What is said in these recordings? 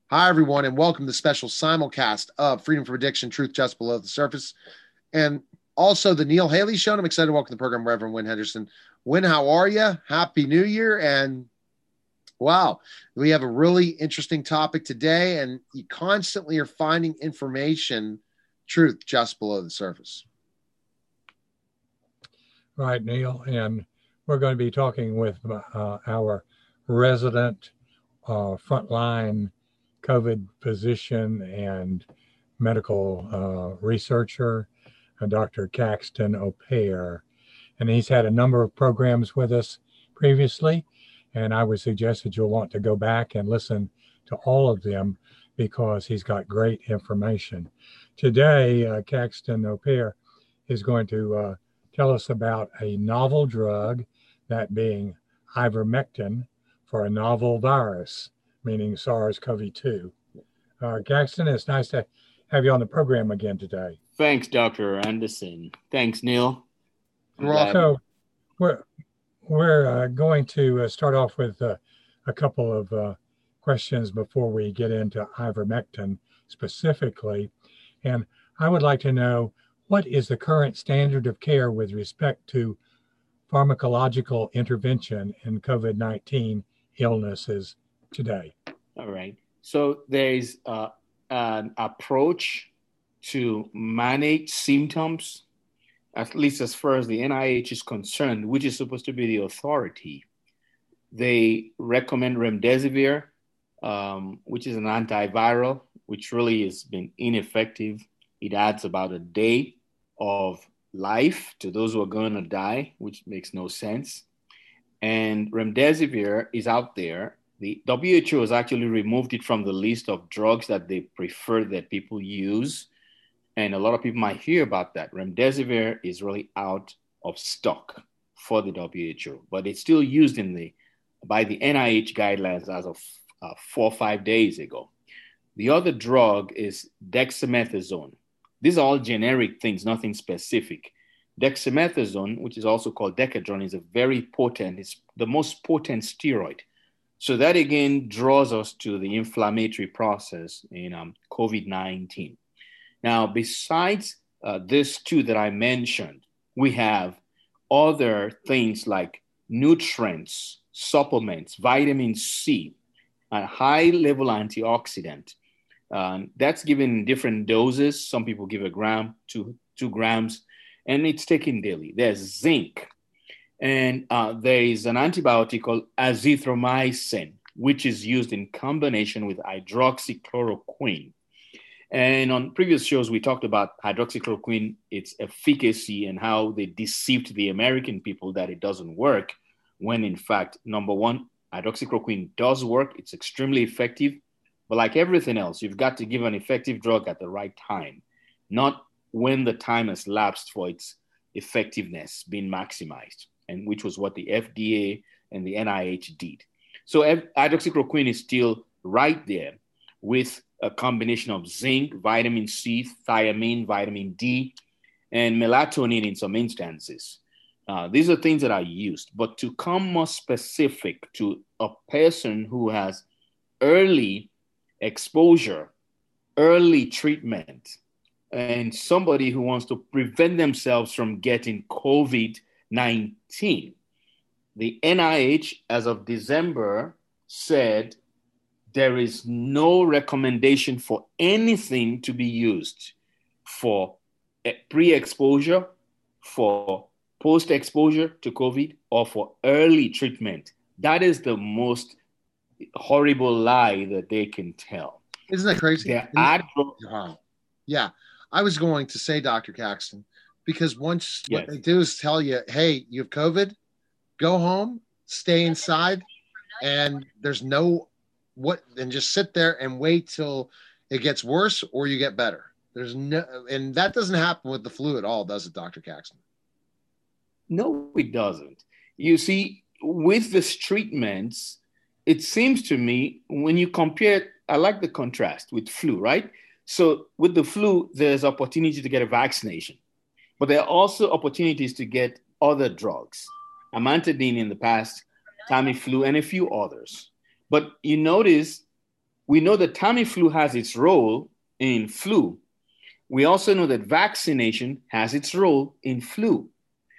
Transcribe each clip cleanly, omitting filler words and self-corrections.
Hi, everyone, and welcome to the special simulcast of Freedom from Addiction, Truth Just Below the Surface, and also the Neil Haley Show. And I'm excited to welcome to the program Reverend Wynn Henderson. Wynn, how are you? Happy New Year. And wow, we have a really interesting topic today, and you constantly are finding information, truth just below the surface. Right, Neil. And we're going to be talking with our resident frontline COVID physician and medical researcher, Dr. Caxton O'Pare. And he's had a number of programs with us previously. And I would suggest that you'll want to go back and listen to all of them because he's got great information. Today, Caxton O'Pare is going to tell us about a novel drug, that being ivermectin, for a novel virus, meaning SARS-CoV-2. Caxton, it's nice to have you on the program again today. Thanks, Dr. Anderson. Thanks, Neil. So we're going to start off with a couple of questions before we get into ivermectin specifically. And I would like to know, what is the current standard of care with respect to pharmacological intervention in COVID-19 illnesses today? All right. So there's an approach to manage symptoms, at least as far as the NIH is concerned, which is supposed to be the authority. They recommend remdesivir, which is an antiviral, which really has been ineffective. It adds about a day of life to those who are going to die, which makes no sense. And remdesivir is out there. The WHO has actually removed it from the list of drugs that they prefer that people use. And a lot of people might hear about that. Remdesivir is really out of stock for the WHO, but it's still used by the NIH guidelines as of 4 or 5 days ago. The other drug is dexamethasone. These are all generic things, nothing specific. Dexamethasone, which is also called Decadron, is it's the most potent steroid. So that again draws us to the inflammatory process in COVID-19. Now, besides these two that I mentioned, we have other things like nutrients, supplements, vitamin C, a high-level antioxidant. That's given in different doses. Some people give a gram, 2 grams, and it's taken daily. There's zinc. And there is an antibiotic called azithromycin, which is used in combination with hydroxychloroquine. And on previous shows, we talked about hydroxychloroquine, its efficacy, and how they deceived the American people that it doesn't work, when in fact, number one, hydroxychloroquine does work. It's extremely effective. But like everything else, you've got to give an effective drug at the right time, not when the time has lapsed for its effectiveness being maximized, and which was what the FDA and the NIH did. So hydroxychloroquine is still right there with a combination of zinc, vitamin C, thiamine, vitamin D, and melatonin in some instances. These are things that are used. But to come more specific to a person who has early exposure, early treatment, and somebody who wants to prevent themselves from getting COVID-19, the NIH, as of December, said there is no recommendation for anything to be used for pre-exposure, for post-exposure to COVID, or for early treatment. That is the most horrible lie that they can tell. Isn't that crazy? Yeah. I was going to say, Dr. Caxton, because once what they do is tell you, hey, you have COVID, go home, stay inside, and there's and just sit there and wait till it gets worse or you get better. And that doesn't happen with the flu at all, does it, Dr. Caxton? No, it doesn't. You see, with these treatments, it seems to me when you compare, I like the contrast with flu, right? So with the flu, there's opportunity to get a vaccination, but there are also opportunities to get other drugs, amantadine in the past, Tamiflu, and a few others. But you notice we know that Tamiflu has its role in flu. We also know that vaccination has its role in flu.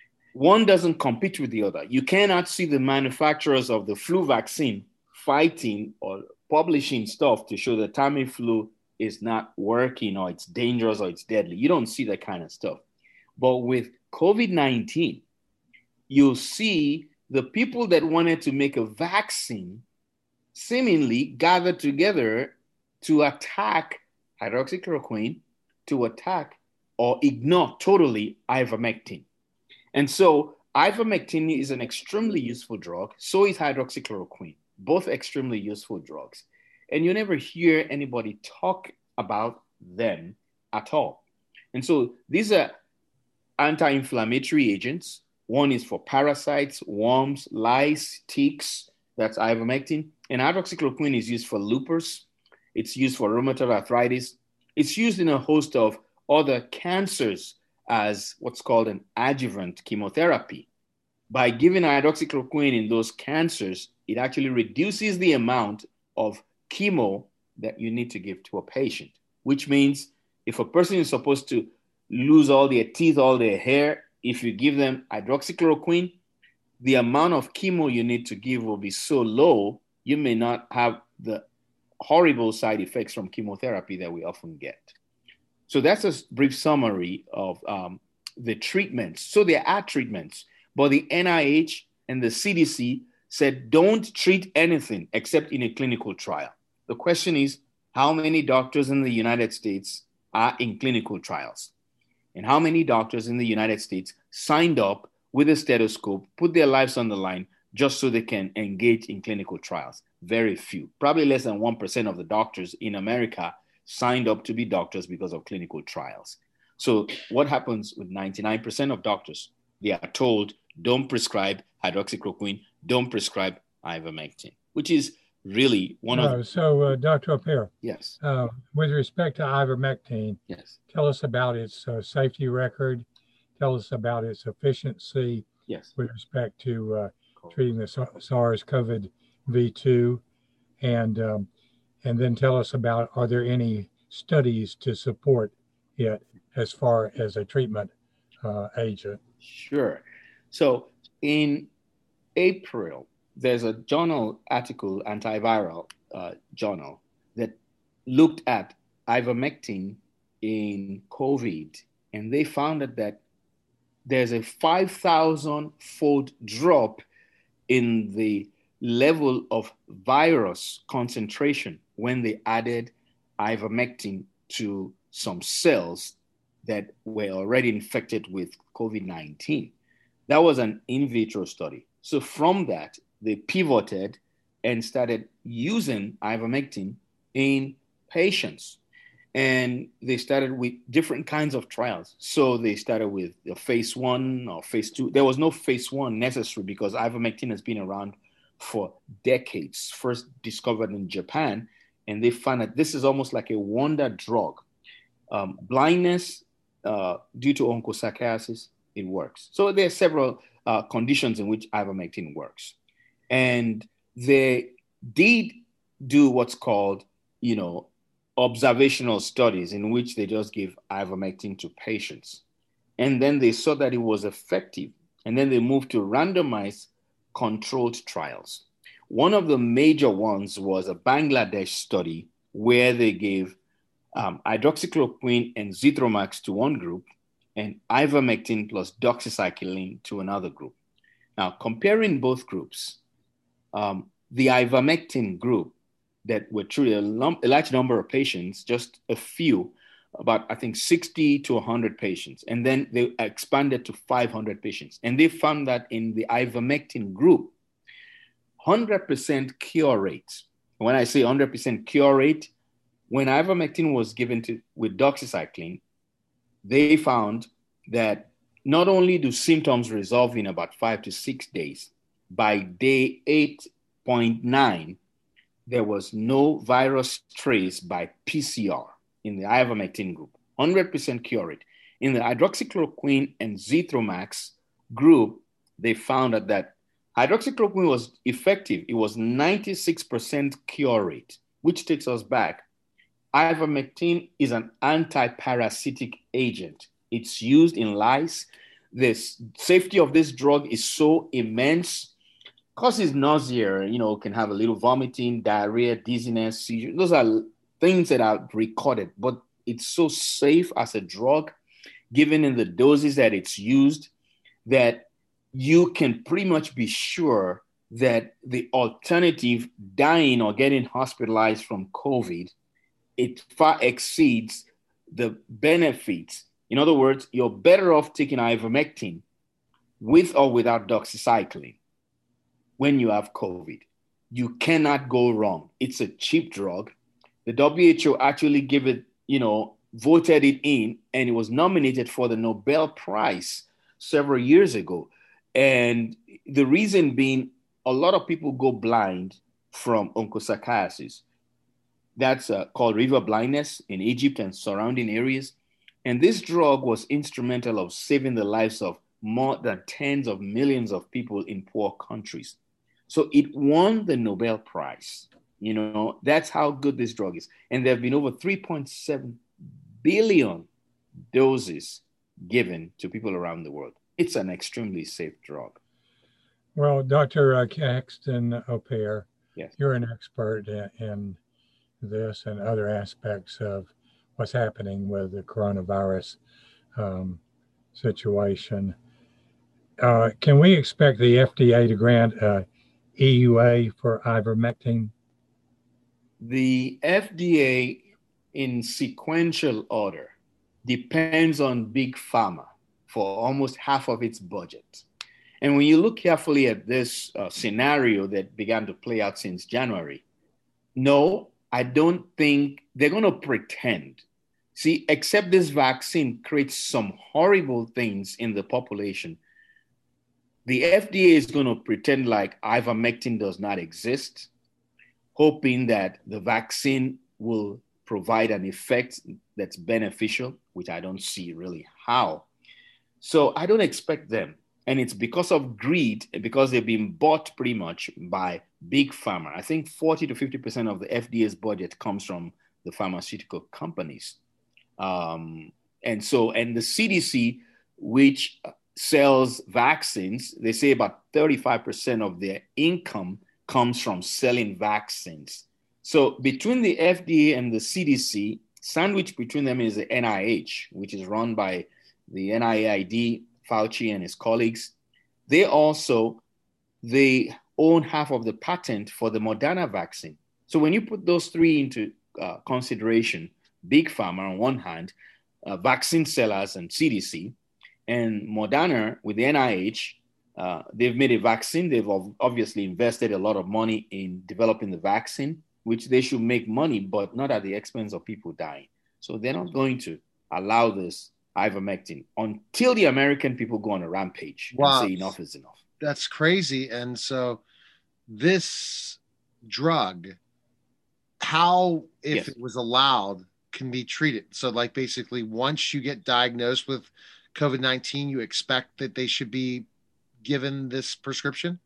One doesn't compete with the other. You cannot see the manufacturers of the flu vaccine fighting or publishing stuff to show that Tamiflu is not working or it's dangerous or it's deadly. You don't see that kind of stuff. But with COVID-19, you'll see the people that wanted to make a vaccine seemingly gathered together to attack hydroxychloroquine, to attack or ignore totally ivermectin. And so ivermectin is an extremely useful drug. So is hydroxychloroquine, both extremely useful drugs. And you never hear anybody talk about them at all. And so these are anti-inflammatory agents. One is for parasites, worms, lice, ticks. That's ivermectin. And hydroxychloroquine is used for lupus. It's used for rheumatoid arthritis. It's used in a host of other cancers as what's called an adjuvant chemotherapy. By giving hydroxychloroquine in those cancers, it actually reduces the amount of chemo that you need to give to a patient, which means if a person is supposed to lose all their teeth, all their hair, if you give them hydroxychloroquine, the amount of chemo you need to give will be so low, you may not have the horrible side effects from chemotherapy that we often get. So that's a brief summary of the treatments. So there are treatments, but the NIH and the CDC said don't treat anything except in a clinical trial. The question is, how many doctors in the United States are in clinical trials? And how many doctors in the United States signed up with a stethoscope, put their lives on the line just so they can engage in clinical trials? Very few. Probably less than 1% of the doctors in America signed up to be doctors because of clinical trials. So what happens with 99% of doctors? They are told, don't prescribe hydroxychloroquine, don't prescribe ivermectin, which is really one of... So, Dr. Opara, yes. With respect to ivermectin, yes, tell us about its safety record. Tell us about its efficiency yes, with respect to treating the SARS-CoV-2, and then tell us about, are there any studies to support it as far as a treatment agent? Sure. So in April, there's a journal article, antiviral journal, that looked at ivermectin in COVID, and they found that there's a 5,000-fold drop in the level of virus concentration when they added ivermectin to some cells that were already infected with COVID-19. That was an in vitro study. So from that, they pivoted and started using ivermectin in patients. And they started with different kinds of trials. So they started with a phase 1 or phase 2. There was no phase 1 necessary because ivermectin has been around for decades, first discovered in Japan. And they found that this is almost like a wonder drug. Blindness due to onchocerciasis, it works. So there are several conditions in which ivermectin works. And they did do what's called, observational studies in which they just give ivermectin to patients. And then they saw that it was effective. And then they moved to randomized controlled trials. One of the major ones was a Bangladesh study where they gave hydroxychloroquine and Zithromax to one group and ivermectin plus doxycycline to another group. Now, comparing both groups, the ivermectin group that were treated, a large number of patients, just a few, about, I think, 60 to 100 patients. And then they expanded to 500 patients. And they found that in the ivermectin group, 100% cure rate. When I say 100% cure rate, when ivermectin was given with doxycycline, they found that not only do symptoms resolve in about 5 to 6 days, by day 8.9, there was no virus trace by PCR in the ivermectin group, 100% cure rate. In the hydroxychloroquine and Zithromax group, they found that hydroxychloroquine was effective. It was 96% cure rate, which takes us back. Ivermectin is an antiparasitic agent. It's used in lice. The safety of this drug is so immense, causes nausea, can have a little vomiting, diarrhea, dizziness, seizure. Those are things that are recorded, but it's so safe as a drug, given in the doses that it's used, that you can pretty much be sure that the alternative, dying or getting hospitalized from COVID, it far exceeds the benefits. In other words, you're better off taking ivermectin with or without doxycycline when you have COVID. You cannot go wrong. It's a cheap drug. The WHO actually gave it, voted it in, and it was nominated for the Nobel Prize several years ago. And the reason being, a lot of people go blind from onchocerciasis. That's called river blindness in Egypt and surrounding areas. And this drug was instrumental of saving the lives of more than tens of millions of people in poor countries. So it won the Nobel Prize. That's how good this drug is. And there have been over 3.7 billion doses given to people around the world. It's an extremely safe drug. Well, Dr. Caxton Opare, yes, you're an expert in this and other aspects of what's happening with the coronavirus situation. Can we expect the FDA to grant EUA for ivermectin? The FDA, in sequential order, depends on Big Pharma for almost half of its budget. And when you look carefully at this scenario that began to play out since January, no, I don't think they're going to pretend. See, except this vaccine creates some horrible things in the population, the FDA is going to pretend like ivermectin does not exist, hoping that the vaccine will provide an effect that's beneficial, which I don't see really how. So I don't expect them. And it's because of greed, because they've been bought pretty much by Big Pharma. I think 40 to 50% of the FDA's budget comes from the pharmaceutical companies. And the CDC, which sells vaccines, they say about 35% of their income comes from selling vaccines. So between the FDA and the CDC, sandwiched between them is the NIH, which is run by the NIAID, Fauci and his colleagues. They own half of the patent for the Moderna vaccine. So when you put those three into consideration, Big Pharma on one hand, vaccine sellers and CDC, and Moderna with the NIH, they've made a vaccine. They've obviously invested a lot of money in developing the vaccine, which they should make money, but not at the expense of people dying. So they're not going to allow this ivermectin until the American people go on a rampage and say enough is enough. That's crazy. And so this drug, how, if it was allowed, can be treated? So like basically once you get diagnosed with COVID-19, you expect that they should be given this prescription?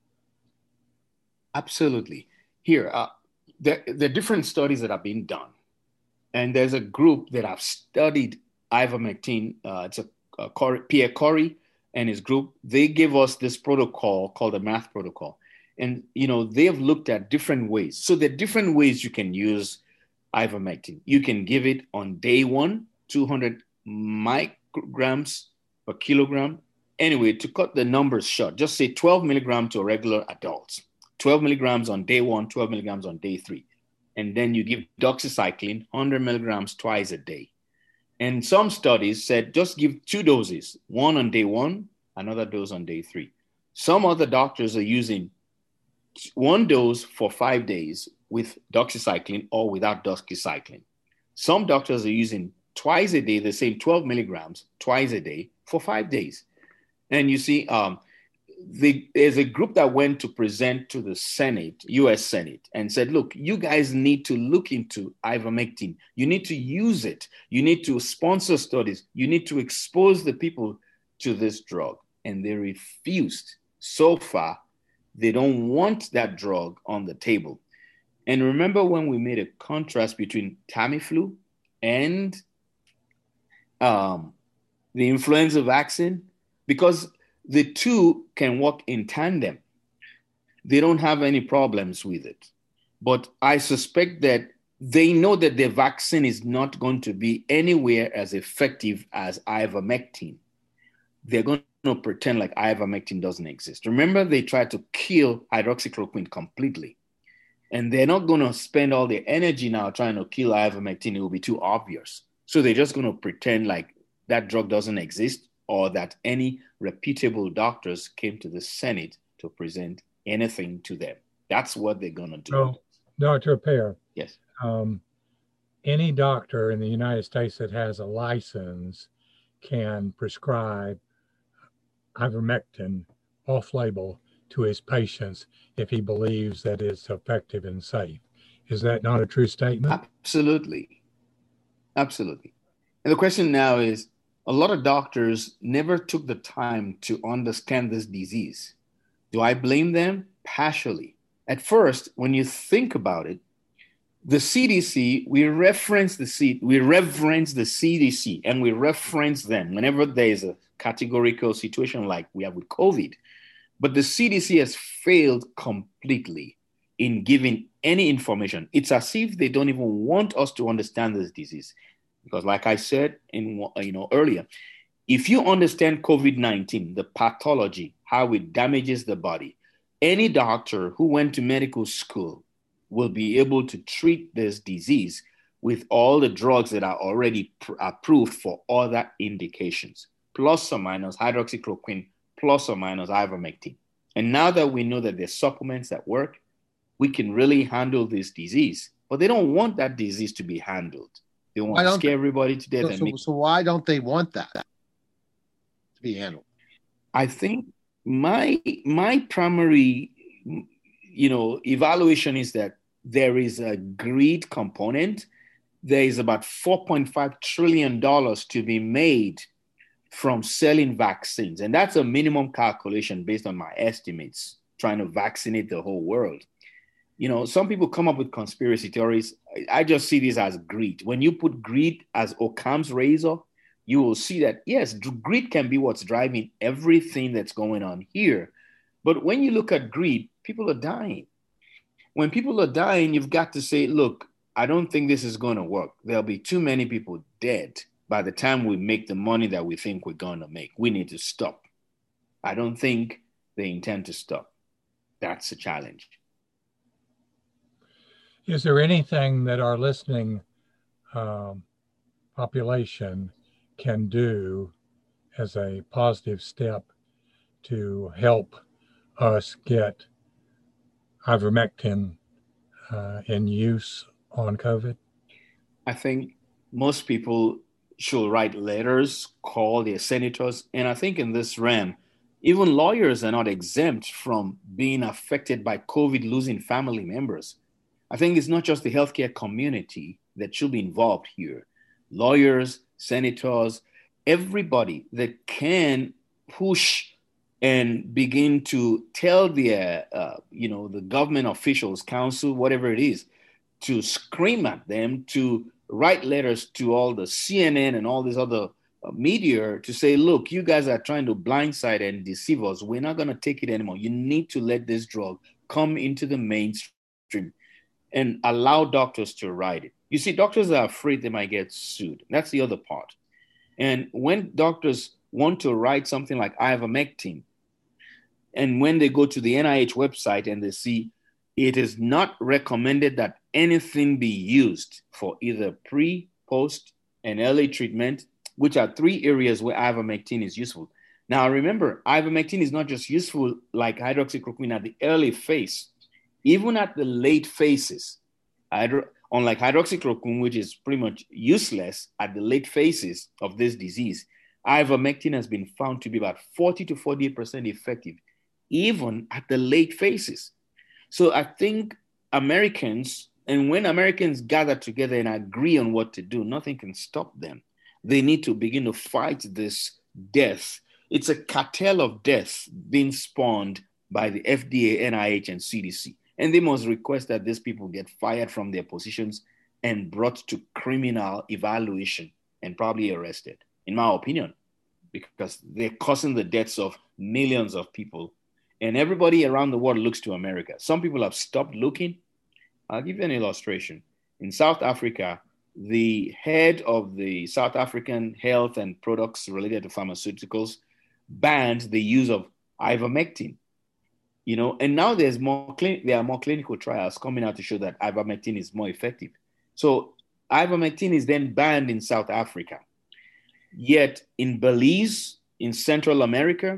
Absolutely. Here, there are different studies that have been done. And there's a group that have studied ivermectin. It's Pierre Corey and his group. They give us this protocol called the MATH protocol. And, they've looked at different ways. So there are different ways you can use ivermectin. You can give it on day 1, 200 micrograms per kilogram. Anyway, to cut the numbers short, just say 12 milligrams to regular adults. 12 milligrams on day 1, 12 milligrams on day 3. And then you give doxycycline, 100 milligrams twice a day. And some studies said just give 2 doses, one on day 1, another dose on day 3. Some other doctors are using 1 dose for 5 days with doxycycline or without doxycycline. Some doctors are using twice a day, the same 12 milligrams twice a day for 5 days. And you see, there's a group that went to present to the Senate, US Senate, and said, look, you guys need to look into ivermectin. You need to use it. You need to sponsor studies. You need to expose the people to this drug. And they refused. So far, they don't want that drug on the table. And remember when we made a contrast between Tamiflu and the influenza vaccine? Because the two can work in tandem. They don't have any problems with it. But I suspect that they know that the vaccine is not going to be anywhere as effective as ivermectin. They're going to pretend like ivermectin doesn't exist. Remember, they tried to kill hydroxychloroquine completely. And they're not going to spend all their energy now trying to kill ivermectin. It will be too obvious. So they're just going to pretend like that drug doesn't exist, or that any reputable doctors came to the Senate to present anything to them. That's what they're going to do. So, Dr. Pear. Yes. Any doctor in the United States that has a license can prescribe ivermectin off-label to his patients if he believes that it's effective and safe. Is that not a true statement? Absolutely. Absolutely. And the question now is, a lot of doctors never took the time to understand this disease. Do I blame them? Partially. At first, when you think about it, the CDC, we reference the CDC, and we reference them whenever there is a categorical situation like we have with COVID. But the CDC has failed completely in giving any information. It's as if they don't even want us to understand this disease. Because like I said earlier, if you understand COVID-19, the pathology, how it damages the body, any doctor who went to medical school will be able to treat this disease with all the drugs that are already approved for other indications, plus or minus hydroxychloroquine, plus or minus ivermectin. And now that we know that there's supplements that work, we can really handle this disease. But they don't want that disease to be handled. They want to scare everybody to death. So why don't they want that to be handled? I think my primary, evaluation is that there is a greed component. There is about $4.5 trillion to be made from selling vaccines. And that's a minimum calculation based on my estimates, trying to vaccinate the whole world. Some people come up with conspiracy theories. I just see this as greed. When you put greed as Occam's razor, you will see that, yes, greed can be what's driving everything that's going on here. But when you look at greed, people are dying. When people are dying, you've got to say, look, I don't think this is going to work. There'll be too many people dead by the time we make the money that we think we're going to make. We need to stop. I don't think they intend to stop. That's a challenge. Is there anything that our listening population can do as a positive step to help us get ivermectin in use on COVID? I think most people should write letters, call their senators. And I think in this realm, even lawyers are not exempt from being affected by COVID, losing family members. I think it's not just the healthcare community that should be involved here. Lawyers, senators, everybody that can push and begin to tell their, the government officials, council, whatever it is, to scream at them, to write letters to all the CNN and all this other media to say, look, you guys are trying to blindside and deceive us. We're not going to take it anymore. You need to let this drug come into the mainstream and allow doctors to write it. You see, doctors are afraid they might get sued. That's the other part. And when doctors want to write something like ivermectin, and when they go to the NIH website and they see it is not recommended that anything be used for either pre, post, and early treatment, which are three areas where ivermectin is useful. Now, remember, ivermectin is not just useful like hydroxychloroquine at the early phase, even at the late phases. Unlike hydroxychloroquine, which is pretty much useless at the late phases of this disease, ivermectin has been found to be about 40 to 48% effective, even at the late phases. So I think Americans, and when Americans gather together and agree on what to do, nothing can stop them. They need to begin to fight this death. It's a cartel of death being spawned by the FDA, NIH, and CDC. And they must request that these people get fired from their positions and brought to criminal evaluation and probably arrested, in my opinion, because they're causing the deaths of millions of people. And everybody around the world looks to America. Some people have stopped looking. I'll give you an illustration. In South Africa, the head of the South African health and products related to pharmaceuticals banned the use of ivermectin. And now there are more clinical trials coming out to show that ivermectin is more effective. So ivermectin is then banned in South Africa. Yet in Belize, in Central America,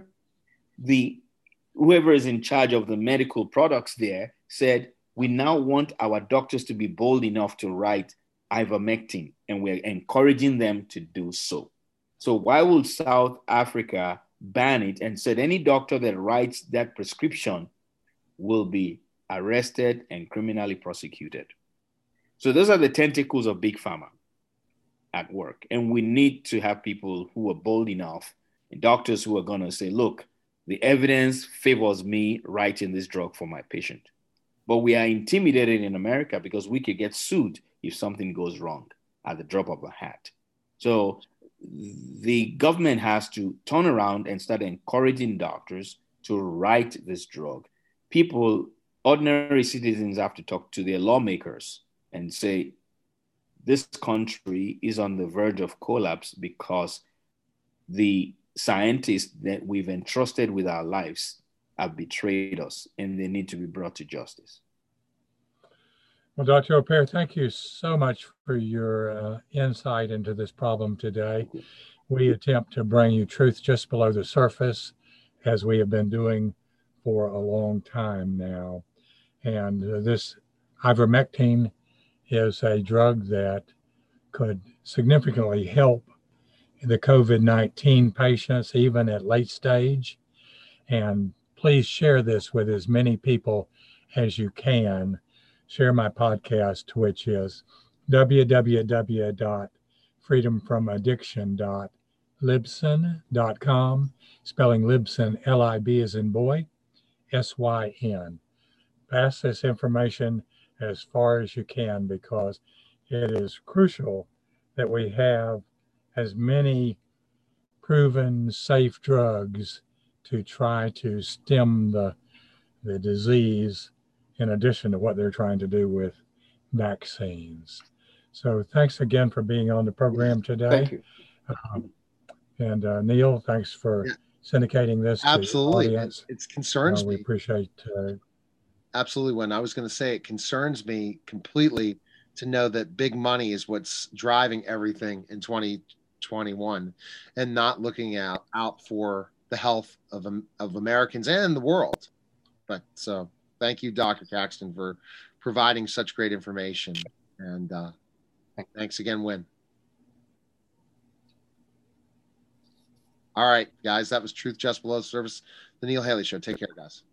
whoever is in charge of the medical products there said, we now want our doctors to be bold enough to write ivermectin, and we're encouraging them to do so. So why would South Africa ban it and said any doctor that writes that prescription will be arrested and criminally prosecuted? So those are the tentacles of Big Pharma at work. And we need to have people who are bold enough, and doctors who are going to say, look, the evidence favors me writing this drug for my patient. But we are intimidated in America because we could get sued if something goes wrong at the drop of a hat. So the government has to turn around and start encouraging doctors to write this drug. People, ordinary citizens, have to talk to their lawmakers and say, this country is on the verge of collapse because the scientists that we've entrusted with our lives have betrayed us, and they need to be brought to justice. Well, Dr. Opare, thank you so much for your insight into this problem today. We attempt to bring you truth just below the surface, as we have been doing for a long time now. And this ivermectin is a drug that could significantly help the COVID-19 patients, even at late stage. And please share this with as many people as you can. Share my podcast, which is www.freedomfromaddiction.libsyn.com, spelling Libsyn, L-I-B as in boy, S-Y-N. Pass this information as far as you can, because it is crucial that we have as many proven safe drugs to try to stem the disease, in addition to what they're trying to do with vaccines. So thanks again for being on the program today. Thank you. And Neil, thanks for syndicating this to the audience. It concerns me. We appreciate Absolutely. When I was going to say, it concerns me completely to know that big money is what's driving everything in 2021 and not looking out for the health of Americans and the world. But so thank you, Dr. Caxton, for providing such great information. And thanks again, Win. All right, guys, that was Truth Just Below the Surface, the Neil Haley Show. Take care, guys.